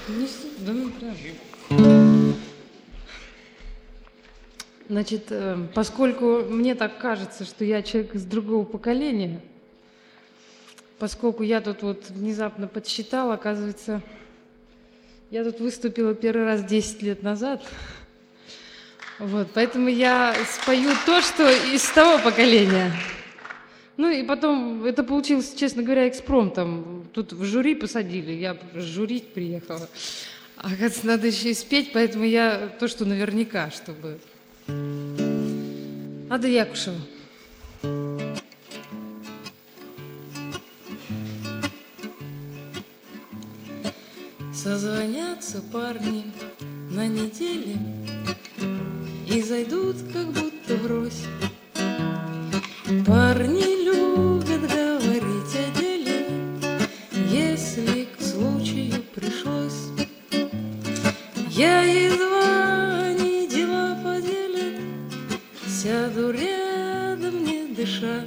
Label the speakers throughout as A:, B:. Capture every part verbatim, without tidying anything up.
A: Не с- да ну прям. Значит, э, поскольку мне так кажется, что я человек из другого поколения, поскольку я тут вот внезапно подсчитала, оказывается, я тут выступила первый раз десять лет назад. Вот, поэтому я спою то, что из того поколения. Ну и потом, это получилось, честно говоря, экспромтом. Тут в жюри посадили, я журить приехала. А оказывается, надо еще и спеть, поэтому я то, что наверняка, чтобы... Ада Якушева. Созвонятся парни на неделе и зайдут, как будто врозь. Парни любят говорить о деле, если к случаю пришлось. Я едва они дела поделят, сяду рядом, не дыша.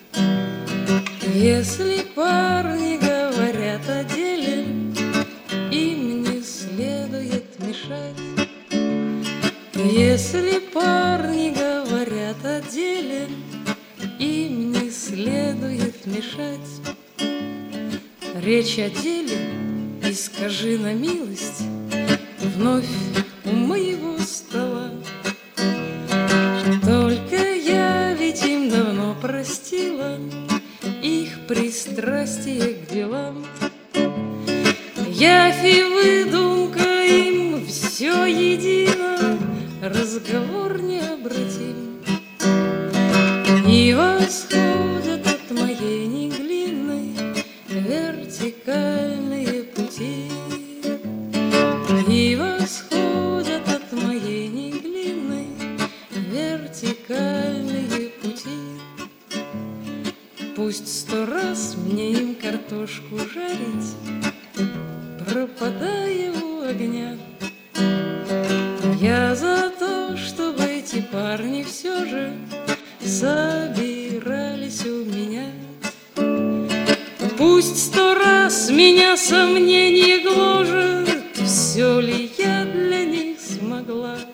A: Если парни говорят о деле, им не следует мешать. Если парни говорят о деле, им не следует мешать. Речь о деле, и скажи на милость, вновь у моего стола. Только я ведь им давно простила их пристрастие к делам. Явь и выдумка им все едино, разговор необратим. И восходят от моей неглинной вертикальные пути. И восходят от моей неглинной вертикальные пути. Пусть сто раз мне им картошку жарить, пропадая у огня. Я за то, чтобы эти парни все же собирались у меня. Пусть сто раз меня сомнения гложет, все ли я для них смогла.